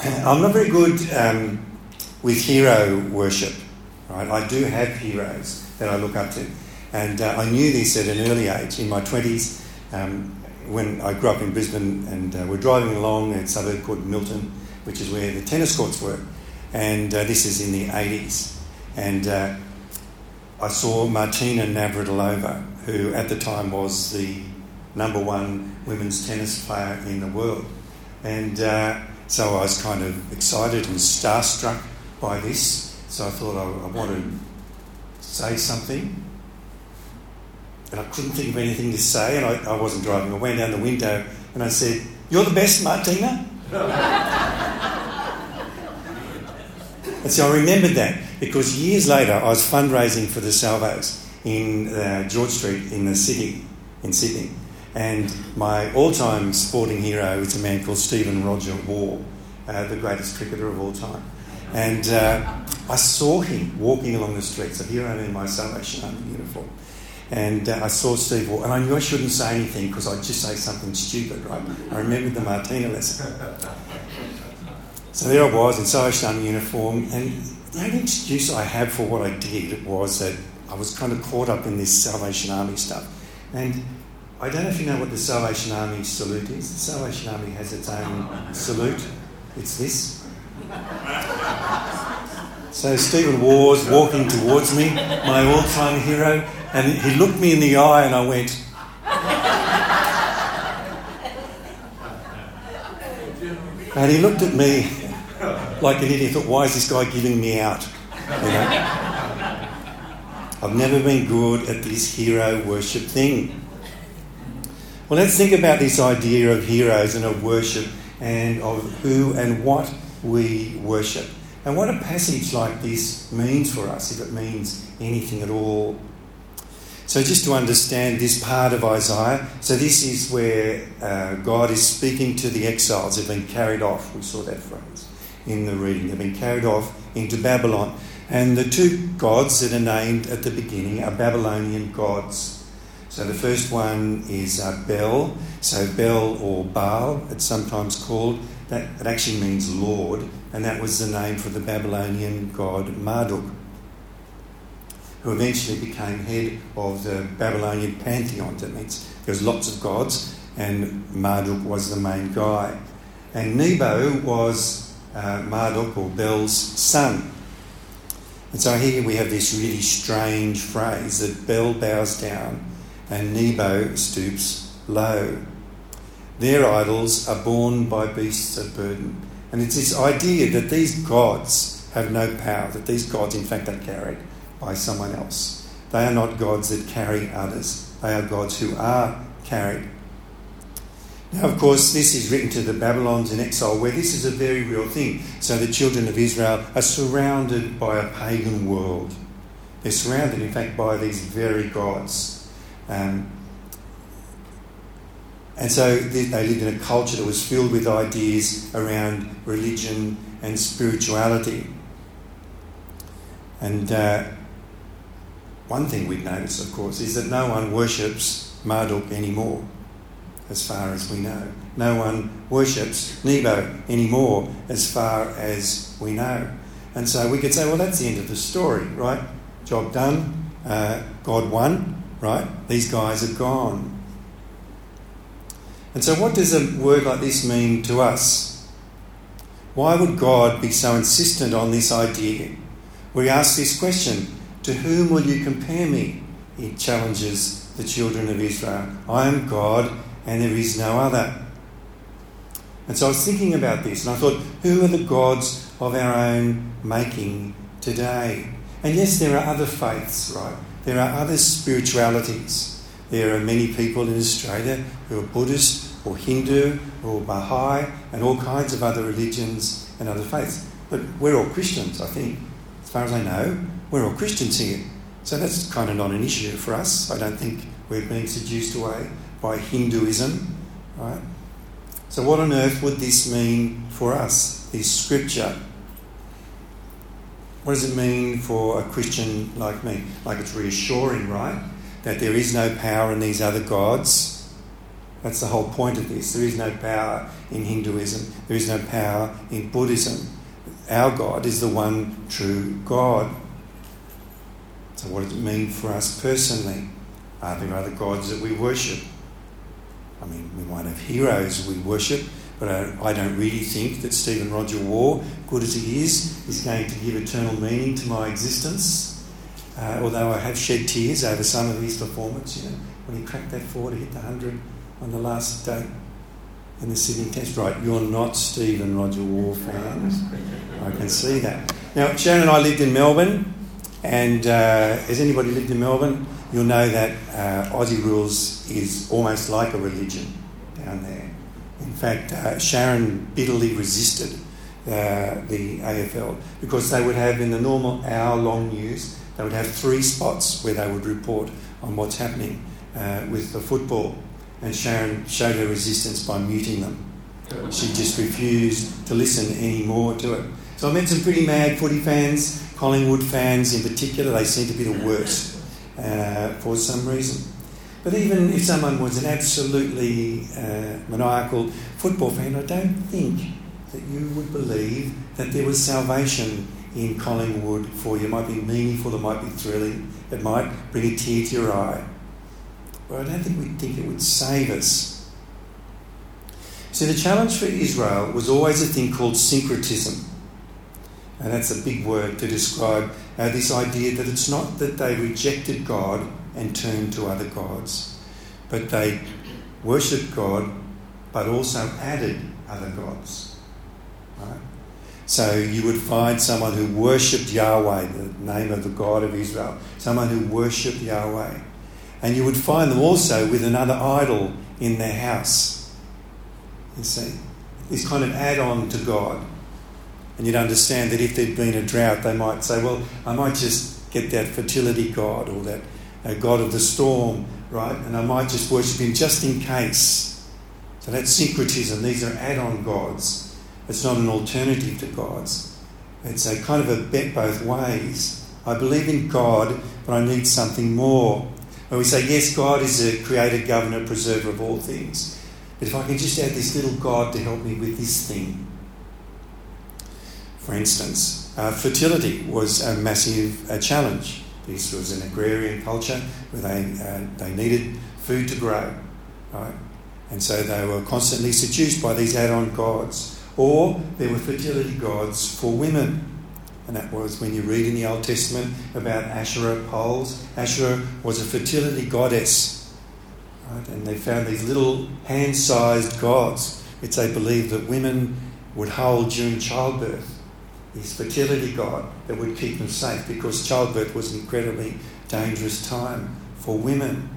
I'm not very good with hero worship, right? I do have heroes that I look up to. And I knew this at an early age, in my 20s, when I grew up in Brisbane, and we're driving along a suburb called Milton, which is where the tennis courts were. And this is in the 80s. And I saw Martina Navratilova, who at the time was the number one women's tennis player in the world. And so I was kind of excited and starstruck by this. So I thought I wanted to say something. And I couldn't think of anything to say, and I wasn't driving. I went down the window and I said, "You're the best, Martina." And so I remembered that, because years later I was fundraising for the Salvos in George Street in the city, in Sydney. And my all-time sporting hero is a man called Stephen Roger Waugh, the greatest cricketer of all time. And I saw him walking along the streets, a hero in my Salvation Army uniform. And I saw Steve Waugh, and I knew I shouldn't say anything because I'd just say something stupid, right? I remembered the Martina lesson. So there I was in Salvation Army uniform, and the only excuse I had for what I did was that I was kind of caught up in this Salvation Army stuff. And I don't know if you know what the Salvation Army salute is. The Salvation Army has its own salute. It's this. So Stephen Waugh's walking towards me, my all-time hero, and he looked me in the eye and I went... And he looked at me like an idiot. Thought, why is this guy giving me out? You know? I've never been good at this hero worship thing. Well, let's think about this idea of heroes and of worship and of who and what we worship. And what a passage like this means for us, if it means anything at all. So just to understand this part of Isaiah, so this is where God is speaking to the exiles. They've been carried off. We saw that phrase in the reading. They've been carried off into Babylon. And the two gods that are named at the beginning are Babylonian gods. So the first one is Bel. So Bel or Baal, it's sometimes called. That it actually means Lord. And that was the name for the Babylonian god Marduk, who eventually became head of the Babylonian pantheon. That means there was lots of gods, and Marduk was the main guy. And Nebo was Marduk or Bel's son. And so here we have this really strange phrase that Bel bows down and Nebo stoops low. Their idols are borne by beasts of burden. And it's this idea that these gods have no power, that these gods in fact are carried by someone else. They are not gods that carry others. They are gods who are carried. Now, of course, this is written to the Babylons in exile, where this is a very real thing. So the children of Israel are surrounded by a pagan world. They're surrounded, in fact, by these very gods. And so they lived in a culture that was filled with ideas around religion and spirituality. And one thing we've noticed, of course, is that no one worships Marduk anymore, as far as we know. No one worships Nebo anymore, as far as we know. And so we could say, well, that's the end of the story, right? Job done. God won, right? These guys are gone. And so what does a word like this mean to us? Why would God be so insistent on this idea? We ask this question, to whom will you compare me? He challenges the children of Israel. I am God and there is no other. And so I was thinking about this and I thought, who are the gods of our own making today? And yes, there are other faiths, right? There are other spiritualities. There are many people in Australia who are Buddhist or Hindu or Baha'i and all kinds of other religions and other faiths. But we're all Christians, I think. As far as I know, we're all Christians here. So that's kind of not an issue for us. I don't think we're being seduced away by Hinduism, right? So what on earth would this mean for us, this scripture? What does it mean for a Christian like me? Like, it's reassuring, right? That there is no power in these other gods. That's the whole point of this. There is no power in Hinduism. There is no power in Buddhism. Our God is the one true God. So what does it mean for us personally? Are there other gods that we worship? I mean, we might have heroes we worship, but I don't really think that Stephen Roger Waugh, good as he is going to give eternal meaning to my existence. Although I have shed tears over some of his performance, when he cracked that 4 to hit the 100 on the last day in the Sydney Test. Right, you're not Stephen Roger Waugh fans. I can see that. Now, Sharon and I lived in Melbourne, and has anybody lived in Melbourne? You'll know that Aussie Rules is almost like a religion down there. In fact, Sharon bitterly resisted the AFL because they would have, in the normal hour-long news, they would have 3 spots where they would report on what's happening with the football. And Sharon showed her resistance by muting them. She just refused to listen any more to it. So I met some pretty mad footy fans, Collingwood fans in particular. They seem to be the worst for some reason. But even if someone was an absolutely maniacal football fan, I don't think that you would believe that there was salvation in Collingwood for you. It might be meaningful, it might be thrilling, it might bring a tear to your eye. But I don't think we'd think it would save us. So the challenge for Israel was always a thing called syncretism. And that's a big word to describe this idea that it's not that they rejected God and turned to other gods, but they worshipped God but also added other gods. Right? So you would find someone who worshipped Yahweh, the name of the God of Israel, someone who worshipped Yahweh. And you would find them also with another idol in their house. You see, this kind of add-on to God. And you'd understand that if there'd been a drought, they might say, well, I might just get that fertility god or that god of the storm, right? And I might just worship him just in case. So that's syncretism. These are add-on gods. It's not an alternative to gods. It's a kind of a bet both ways. I believe in God, but I need something more. When we say, yes, God is a creator, governor, preserver of all things. But if I can just add this little God to help me with this thing. For instance, fertility was a massive challenge. This was an agrarian culture where they needed food to grow, right? And so they were constantly seduced by these add-on gods. Or there were fertility gods for women. And that was when you read in the Old Testament about Asherah poles. Asherah was a fertility goddess. Right? And they found these little hand-sized gods, which they believed that women would hold during childbirth. This fertility god that would keep them safe, because childbirth was an incredibly dangerous time for women.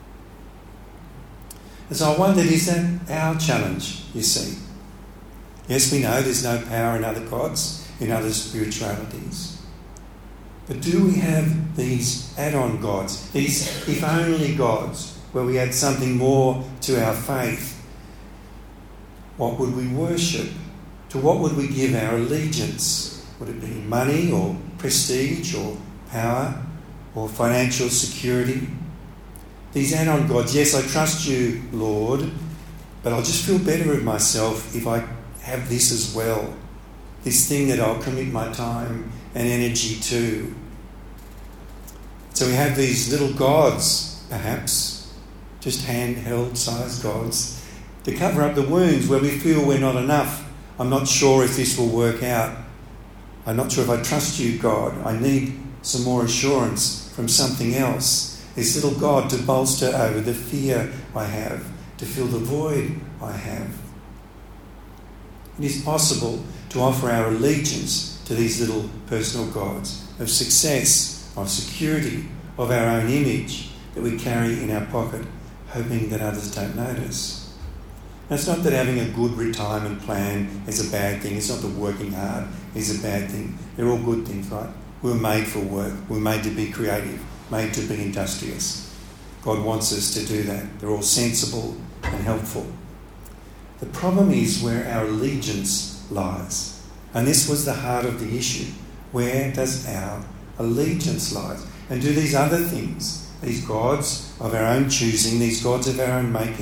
And so I wondered, is that our challenge, you see? Yes, we know there's no power in other gods, in other spiritualities. But do we have these add-on gods, these if-only gods, where we add something more to our faith? What would we worship? To what would we give our allegiance? Would it be money or prestige or power or financial security? These add-on gods, yes, I trust you, Lord, but I'll just feel better with myself if I have this as well. This thing that I'll commit my time and energy to. So we have these little gods, perhaps, just handheld sized gods, to cover up the wounds where we feel we're not enough. I'm not sure if this will work out. I'm not sure if I trust you, God. I need some more assurance from something else. This little God to bolster over the fear I have, to fill the void I have. It is possible to offer our allegiance to these little personal gods of success, of security, of our own image that we carry in our pocket, hoping that others don't notice. Now, it's not that having a good retirement plan is a bad thing. It's not that working hard is a bad thing. They're all good things, right? We're made for work. We're made to be creative, made to be industrious. God wants us to do that. They're all sensible and helpful. The problem is where our allegiance lies. And this was the heart of the issue. Where does our allegiance lie? And do these other things, these gods of our own choosing, these gods of our own making,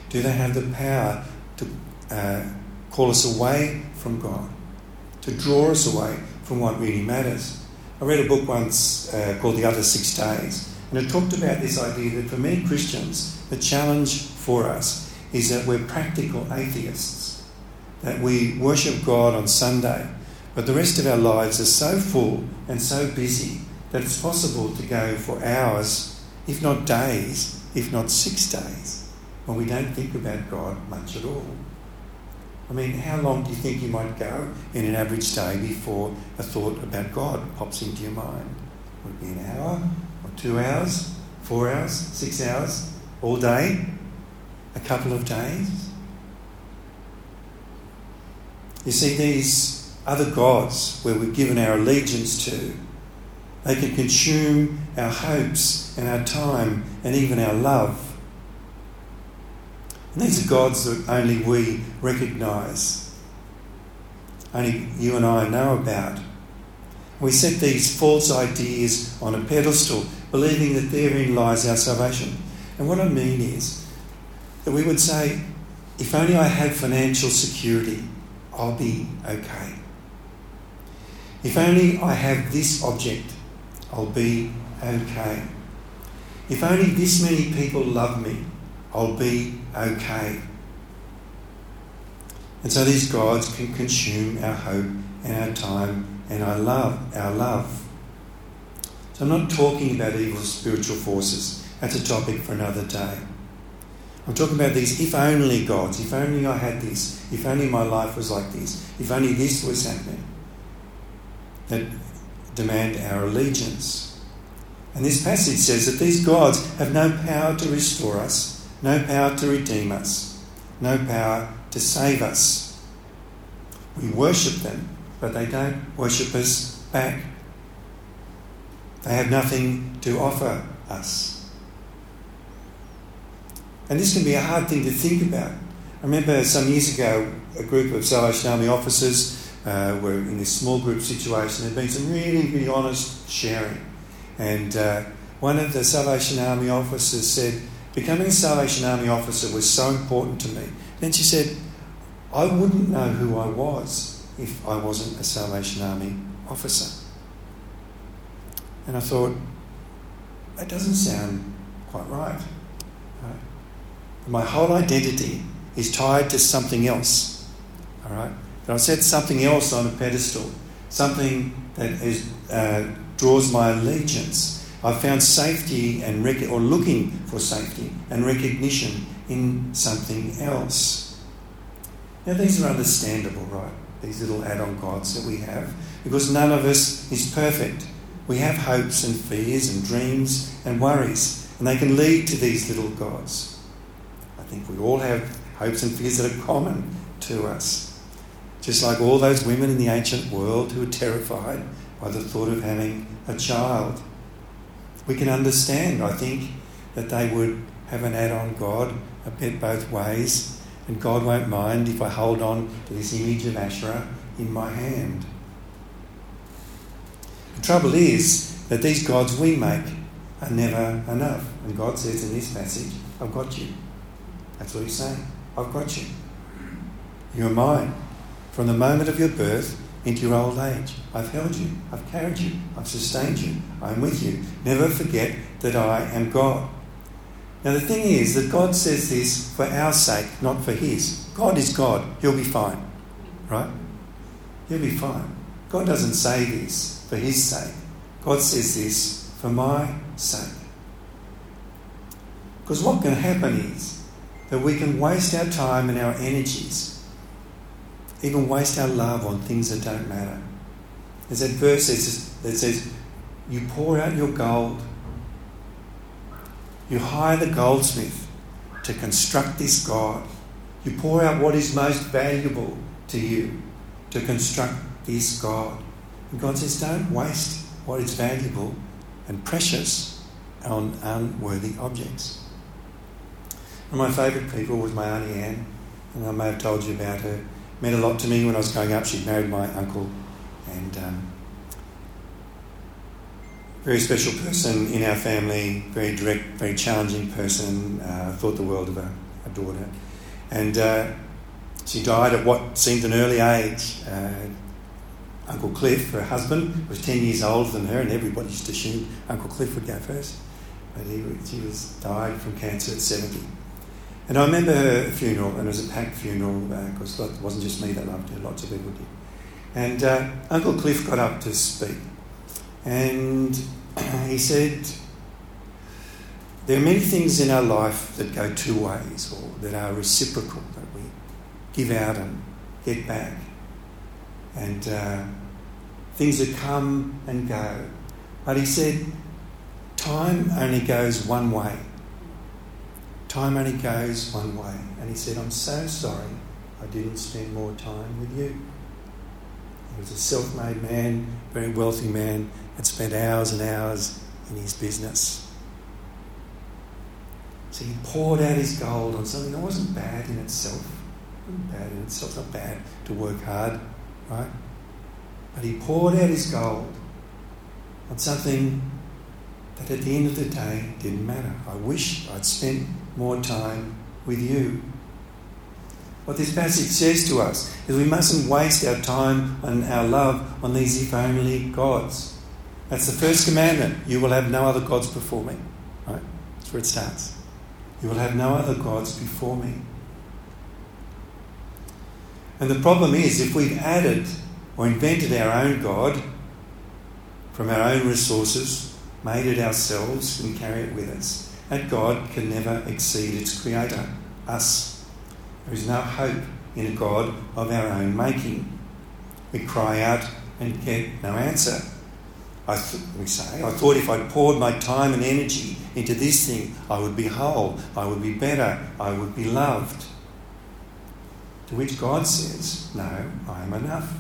Do they have the power to call us away from God, to draw us away from what really matters? I read a book once called The Other 6 Days, and it talked about this idea that for many Christians, the challenge for us is that we're practical atheists, that we worship God on Sunday, but the rest of our lives are so full and so busy that it's possible to go for hours, if not days, if not 6 days, when we don't think about God much at all. I mean, how long do you think you might go in an average day before a thought about God pops into your mind? Would it be an hour or 2 hours, 4 hours, 6 hours, all day, a couple of days? You see, these other gods where we've given our allegiance to, they can consume our hopes and our time and even our love. And these are gods that only we recognise, only you and I know about. We set these false ideas on a pedestal, believing that therein lies our salvation. And what I mean is that we would say, if only I had financial security, I'll be okay. If only I have this object, I'll be okay. If only this many people love me, I'll be okay. And so these gods can consume our hope and our time and our love. So I'm not talking about evil spiritual forces. That's a topic for another day. I'm talking about these if only gods. If only I had this. If only my life was like this. If only this was happening. That demand our allegiance. And this passage says that these gods have no power to restore us, no power to redeem us, no power to save us. We worship them, but they don't worship us back. They have nothing to offer us. And this can be a hard thing to think about. I remember some years ago, a group of Salvation Army officers were in this small group situation. There had been some really, really honest sharing. And one of the Salvation Army officers said, becoming a Salvation Army officer was so important to me. Then she said, I wouldn't know who I was if I wasn't a Salvation Army officer. And I thought, that doesn't sound quite right. My whole identity is tied to something else. All right? But I set something else on a pedestal, something that draws my allegiance. I've found safety and or looking for safety and recognition in something else. Now these are understandable, right? These little add-on gods that we have, because none of us is perfect. We have hopes and fears and dreams and worries, and they can lead to these little gods. I think we all have hopes and fears that are common to us. Just like all those women in the ancient world who were terrified by the thought of having a child. We can understand, I think, that they would have an add-on God a bit both ways, and God won't mind if I hold on to this image of Asherah in my hand. The trouble is that these gods we make are never enough. And God says in this passage, I've got you. That's what he's saying. I've got you. You're mine. From the moment of your birth into your old age, I've held you. I've carried you. I've sustained you. I'm with you. Never forget that I am God. Now the thing is that God says this for our sake, not for his. God is God. He'll be fine. Right? He'll be fine. God doesn't say this for his sake. God says this for my sake. Because what can happen is that we can waste our time and our energies, even waste our love on things that don't matter. There's that verse that says, you pour out your gold. You hire the goldsmith to construct this God. You pour out what is most valuable to you to construct this God. And God says, don't waste what is valuable and precious on unworthy objects. One of my favourite people was my Auntie Anne, and I may have told you about her. Meant a lot to me when I was growing up. She'd married my uncle, and very special person in our family, very direct, very challenging person. Thought the world of her. a daughter. And she died at what seemed an early age. Uncle Cliff, her husband, was 10 years older than her, and everybody just assumed Uncle Cliff would go first. But she died from cancer at 70. And I remember her funeral, and it was a packed funeral, because it wasn't just me that loved her, lots of people did. And Uncle Cliff got up to speak, and he said, there are many things in our life that go two ways, or that are reciprocal, that we give out and get back. And things that come and go. But he said, time only goes one way. Time only goes one way. And he said, I'm so sorry I didn't spend more time with you. He was a self-made man, very wealthy man, and spent hours and hours in his business. So he poured out his gold on something that wasn't bad in itself. It wasn't bad in itself. It's not bad to work hard, right? But he poured out his gold on something that at the end of the day didn't matter. I wish I'd spent more time with you. What this passage says to us is we mustn't waste our time and our love on these if only gods. That's the first commandment. You will have no other gods before me. Right? That's where it starts. You will have no other gods before me. And the problem is, if we've added or invented our own God from our own resources, made it ourselves and carry it with us, that God can never exceed its creator, us. There is no hope in a God of our own making. We cry out and get no answer. I thought if I'd poured my time and energy into this thing, I would be whole, I would be better, I would be loved. To which God says, no, I am enough.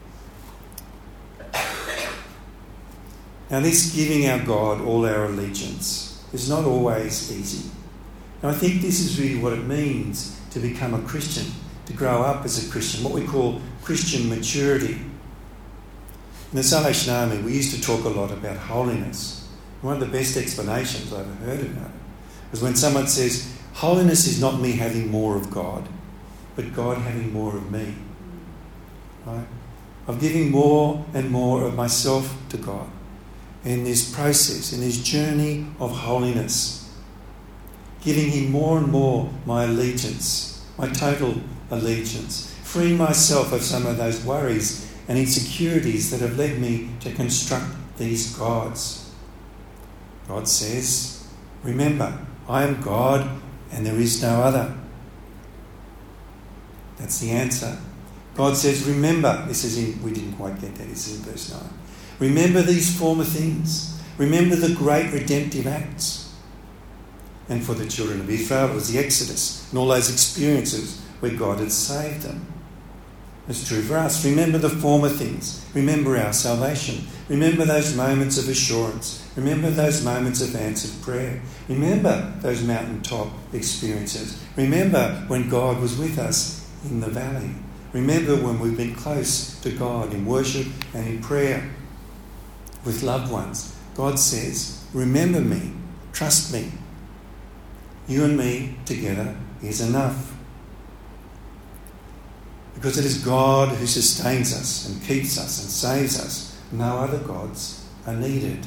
Now, this giving our God all our allegiance is not always easy. And I think this is really what it means to become a Christian, to grow up as a Christian, what we call Christian maturity. In the Salvation Army, we used to talk a lot about holiness. One of the best explanations I ever heard about it was when someone says, holiness is not me having more of God, but God having more of me. Right? Of giving more and more of myself to God in this process, in this journey of holiness. Giving him more and more my allegiance, my total allegiance. Freeing myself of some of those worries and insecurities that have led me to construct these gods. God says, remember, I am God and there is no other. That's the answer. God says, remember, we didn't quite get that, this is in verse 9. Remember these former things. Remember the great redemptive acts. And for the children of Israel, it was the Exodus and all those experiences where God had saved them. It's true for us. Remember the former things. Remember our salvation. Remember those moments of assurance. Remember those moments of answered prayer. Remember those mountaintop experiences. Remember when God was with us in the valley. Remember when we've been close to God in worship and in prayer with loved ones. God says, remember me, trust me. You and me together is enough. Because it is God who sustains us and keeps us and saves us. No other gods are needed.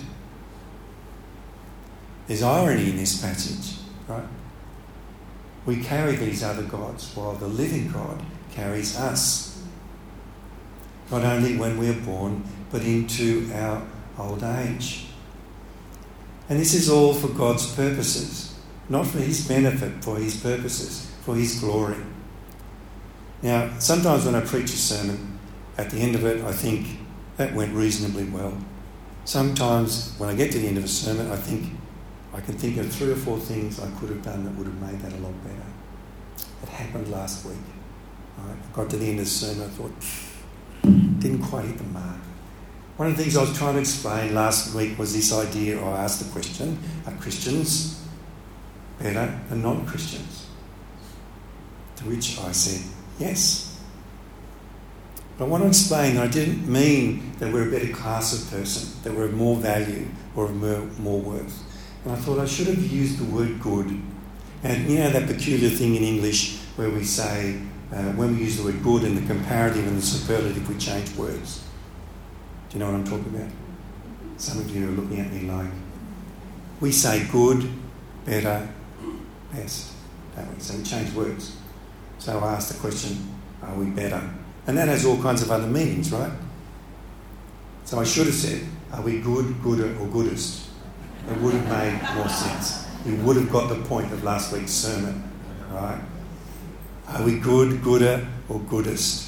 There's irony in this passage, right? We carry these other gods while the living God carries us. Not only when we're born, but into our old age. And this is all for God's purposes, not for his benefit, for his purposes, for his glory. Now, sometimes when I preach a sermon, at the end of it, I think that went reasonably well. Sometimes when I get to the end of a sermon, I can think of 3 or 4 things I could have done that would have made that a lot better. It happened last week. Right? I got to the end of the sermon, I thought, didn't quite hit the mark. One of the things I was trying to explain last week was this idea, or I asked the question, are Christians better than non-Christians? To which I said, yes. But I want to explain that I didn't mean that we're a better class of person, that we're of more value or of more worth. And I thought I should have used the word good And you know that peculiar thing in English where we say, when we use the word good in the comparative and the superlative, we change words. Do you know what I'm talking about? Some of you are looking at me like, we say good, better, best, don't we? So we change words. So I asked the question, are we better? And that has all kinds of other meanings, right? So I should have said, are we good, gooder, or goodest? It would have made more sense. You would have got the point of last week's sermon, right? Are we good, gooder, or goodest?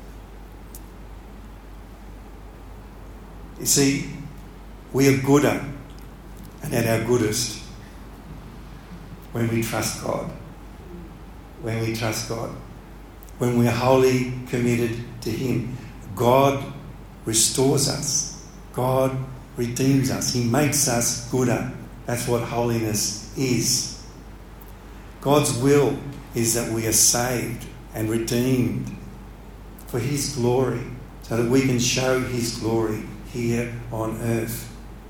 You see, we are gooder and at our goodest when we trust God. When we trust God. When we're wholly committed to Him. God restores us. God redeems us. He makes us gooder. That's what holiness is. God's will is that we are saved and redeemed for His glory, so that we can show His glory here on earth.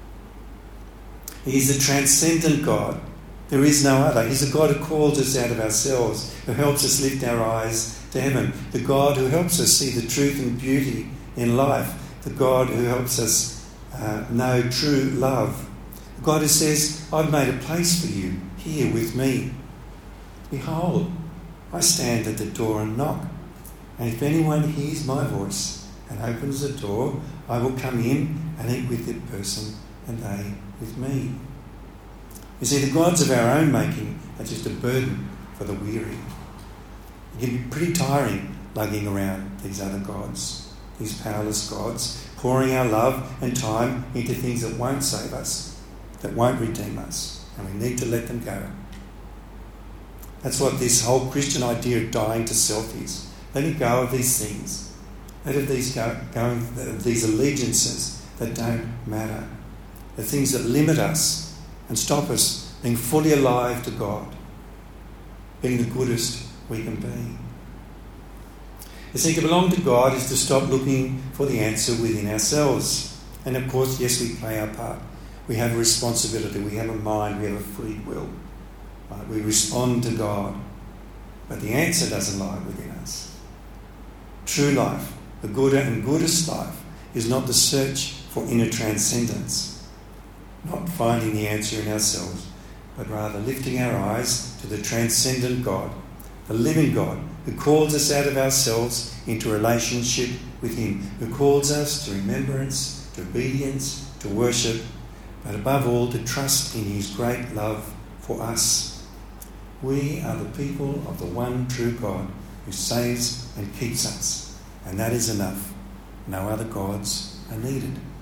He is a transcendent God. There is no other. He's a God who calls us out of ourselves, who helps us lift our eyes to heaven, the God who helps us see the truth and beauty in life, the God who helps us know true love, the God who says, I've made a place for you here with me. Behold, I stand at the door and knock, and if anyone hears my voice and opens the door, I will come in and eat with that person and they with me. You see, the gods of our own making are just a burden for the weary. It can be pretty tiring lugging around these other gods, these powerless gods, pouring our love and time into things that won't save us, that won't redeem us, and we need to let them go. That's what this whole Christian idea of dying to self is. Letting go of these things. Let of these these allegiances that don't matter. The things that limit us and stop us being fully alive to God. Being the goodest we can be. You see, to belong to God is to stop looking for the answer within ourselves. And of course, yes, we play our part. We have a responsibility. We have a mind. We have a free will. Right? We respond to God. But the answer doesn't lie within us. True life, the gooder and goodest life, is not the search for inner transcendence, not finding the answer in ourselves, but rather lifting our eyes to the transcendent God, the living God, who calls us out of ourselves into relationship with Him, who calls us to remembrance, to obedience, to worship, but above all to trust in His great love for us. We are the people of the one true God who saves and keeps us, and that is enough. No other gods are needed.